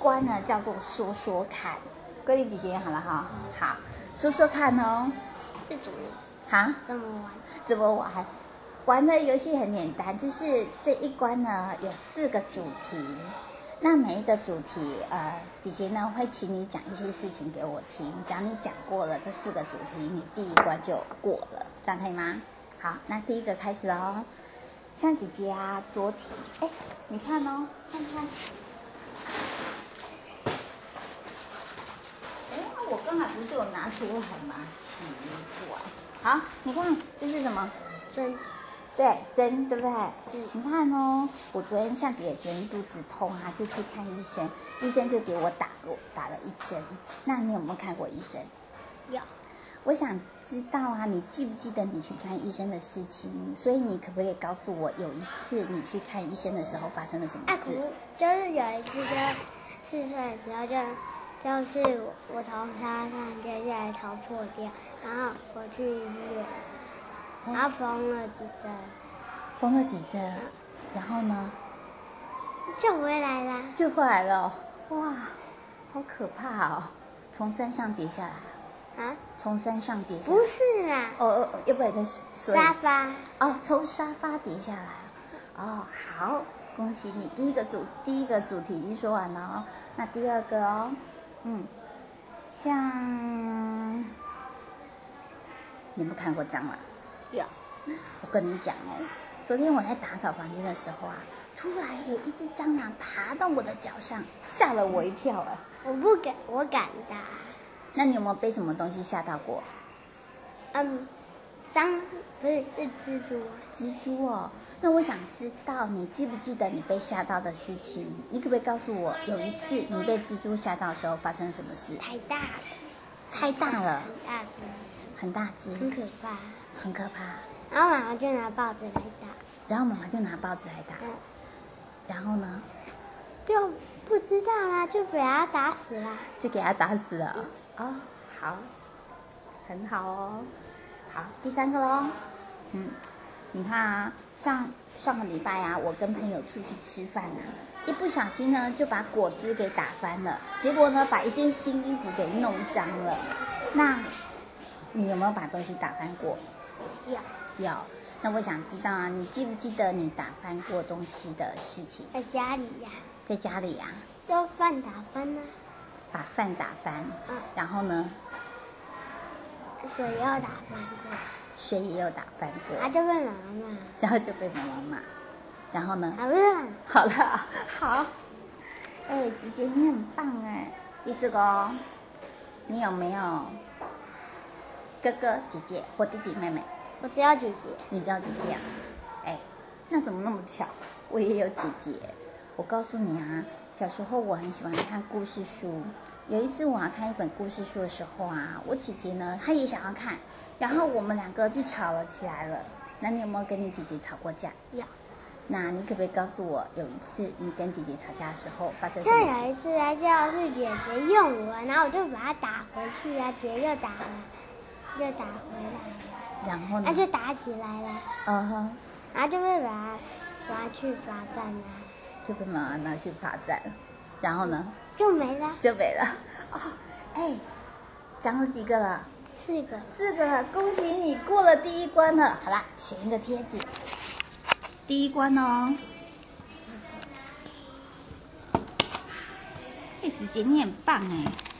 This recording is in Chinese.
关呢叫做说说看，规定几节好了哈。好，说说看哦。 这怎么？ 哈？ 怎么玩？ 怎么玩？玩的游戏很简单，就是这一关呢有4个主题，那每一个主题姐姐呢会请你讲一些事情给我听，只要你讲过了这4个主题，你第一关就过了，这样可以吗？好，那第一个开始咯。像姐姐啊，昨天你看哦，看看。我刚才不是有拿出来吗？奇怪。好，你看这是什么？ 针。 对，针，对不对？你看哦，我昨天像姐姐昨天肚子痛啊，就去看医生，医生就给我打了1针。那你有没有看过医生？ 有。 我想知道啊，你记不记得你去看医生的事情？所以你可不可以告诉我，有一次你去看医生的时候发生了什么事？ 就是有一次就4岁的时候就是我从沙上掉下来头破掉，然后我去医院，然后缝了几针。 缝了几针？然后呢？ 就回来了。 就回来了，哇，好可怕哦！从山上跌下来。啊？从山上跌下来？ 不是啦。 要不然再说。 沙发。 从沙发跌下来。好，恭喜你，第一个主题已经说完了哦。那第2个哦，像你有没有看过蟑螂？ 有。 我跟你讲哦，昨天我在打扫房间的时候啊，突然有一只蟑螂爬到我的脚上，吓了我一跳啊！ 我不敢，我敢打。 那你有没有被什么东西吓到过？ 不是蜘蛛。 蜘蛛哦，那我想知道你记不记得你被吓到的事情？你可不可以告诉我，有一次你被蜘蛛吓到的时候发生什么事？ 太大了。 太大了。 很大只。很可怕。 很可怕。 然后妈妈就拿报纸来打。 然后呢？ 就不知道啦，就给他打死了。 好，很好哦。好，第3个咯。你看啊，像上个礼拜啊，我跟朋友出去吃饭啊，一不小心呢就把果汁给打翻了，结果呢把一件新衣服给弄脏了。那你有没有把东西打翻过？有。那我想知道啊，你记不记得你打翻过东西的事情？ 在家里呀。 在家里呀。 就饭打翻啊。 把饭打翻。然后呢？ 水也有打翻过。 水也有打翻过。 就被妈妈骂。 然后就被妈妈骂。然后呢？ 好了。 好。姐姐你很棒哎。第4个哦，你有没有哥哥姐姐或弟弟妹妹？ 我只有姐姐。 你只有姐姐啊？那怎么那么巧？我也有姐姐。我告诉你啊，小时候我很喜欢看故事书。有一次我要看一本故事书的时候啊，我姐姐呢她也想要看，然后我们2个就吵了起来了。那你有没有跟你姐姐吵过架？ 有。 那你可不可以告诉我，有一次你跟姐姐吵架的时候发生什么事？ 有一次就是姐姐用我，然后我就把她打回去啊，姐又打回来了。 然后呢？ 就打起来了。然后就被把她去罚站了。 就被妈妈拿去罚站。然后呢？ 就没了。 讲了几个了 ？4个。 4个了，恭喜你过了第1关了。好啦，选一个贴纸。第1关哦。姐姐你很棒哎。